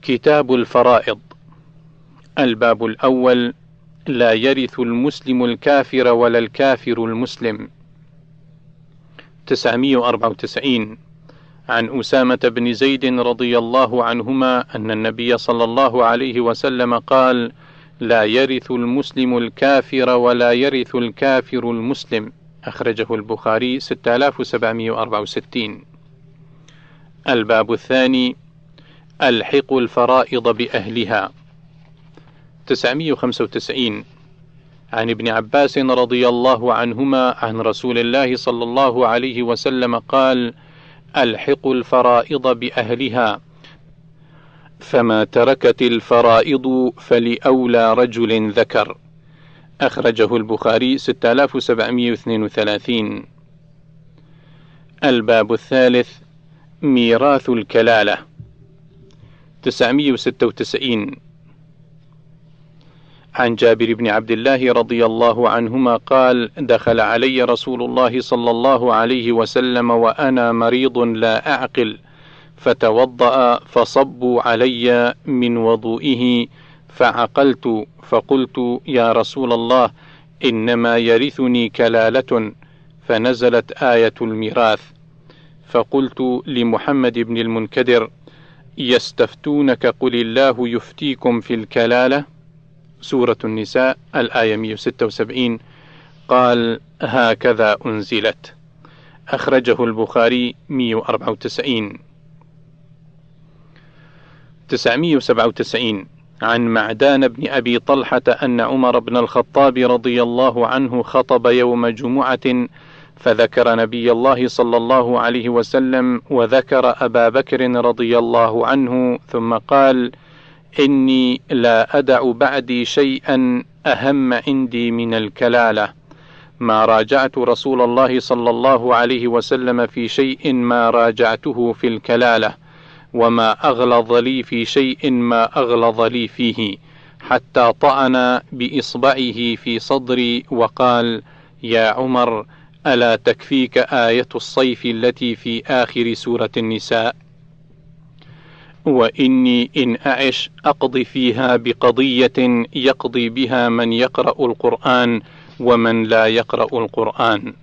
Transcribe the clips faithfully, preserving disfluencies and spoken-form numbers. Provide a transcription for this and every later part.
كتاب الفرائض. الباب الأول: لا يرث المسلم الكافر ولا الكافر المسلم. تسعمائة وأربعة وتسعين عن أسامة بن زيد رضي الله عنهما أن النبي صلى الله عليه وسلم قال: لا يرث المسلم الكافر ولا يرث الكافر المسلم. أخرجه البخاري ستة آلاف وسبعمائة وأربعة وستين. الباب الثاني: ألحق الفرائض بأهلها. تسعمائة وخمسة وتسعين عن ابن عباس رضي الله عنهما عن رسول الله صلى الله عليه وسلم قال: ألحق الفرائض بأهلها، فما تركت الفرائض فلأولى رجل ذكر. أخرجه البخاري ستة آلاف وسبعمائة واثنين وثلاثين. الباب الثالث: ميراث الكلالة. تسعمائة وستة وتسعين عن جابر بن عبد الله رضي الله عنهما قال: دخل علي رسول الله صلى الله عليه وسلم وأنا مريض لا أعقل، فتوضأ فصبوا علي من وضوئه فعقلت، فقلت: يا رسول الله، إنما يرثني كلالة، فنزلت آية الميراث. فقلت لمحمد بن المنكدر: يستفتونك قل الله يفتيكم في الكلالة، سورة النساء الآية مئة وستة وسبعين. قال: هكذا أنزلت. أخرجه البخاري مئة وأربعة وتسعين. تسعمائة وسبعة وتسعين عن معدان بن أبي طلحة أن عمر بن الخطاب رضي الله عنه خطب يوم جمعة، فذكر نبي الله صلى الله عليه وسلم وذكر أبا بكر رضي الله عنه، ثم قال: إني لا أدع بعدي شيئا أهم عندي من الكلالة، ما راجعت رسول الله صلى الله عليه وسلم في شيء ما راجعته في الكلالة، وما أغلظ لي في شيء ما أغلظ لي فيه، حتى طعن بإصبعه في صدري وقال: يا عمر، ألا تكفيك آية الصيف التي في آخر سورة النساء؟ وإني إن أعش أقضي فيها بقضية يقضي بها من يقرأ القرآن ومن لا يقرأ القرآن.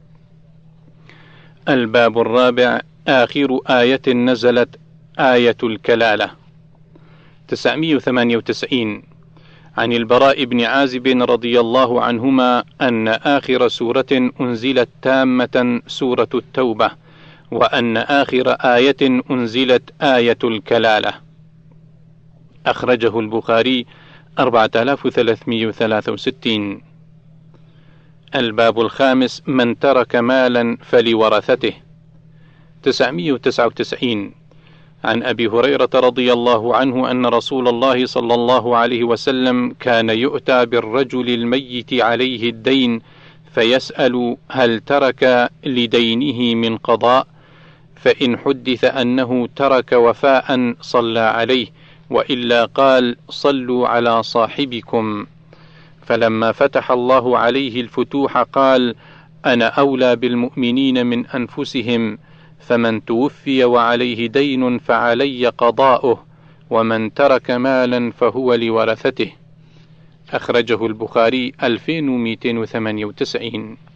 الباب الرابع: آخر آية نزلت آية الكلالة. تسعمائة وثمانية وتسعين عن البراء بن عازب رضي الله عنهما أن آخر سورة أنزلت تامة سورة التوبة، وأن آخر آية أنزلت آية الكلالة. أخرجه البخاري أربعة آلاف وثلاثمائة وثلاثة وستين. الباب الخامس: من ترك مالا فلورثته. تسعمائة وتسعة وتسعين عن أبي هريرة رضي الله عنه أن رسول الله صلى الله عليه وسلم كان يؤتى بالرجل الميت عليه الدين فيسأل: هل ترك لدينه من قضاء؟ فإن حدث أنه ترك وفاء صلى عليه، وإلا قال: صلوا على صاحبكم. فلما فتح الله عليه الفتوح قال: أنا أولى بالمؤمنين من أنفسهم، فمن توفي وعليه دين فعلي قضاؤه، ومن ترك مالا فهو لورثته. أخرجه البخاري ألفين ومئتين وثمانية وتسعين.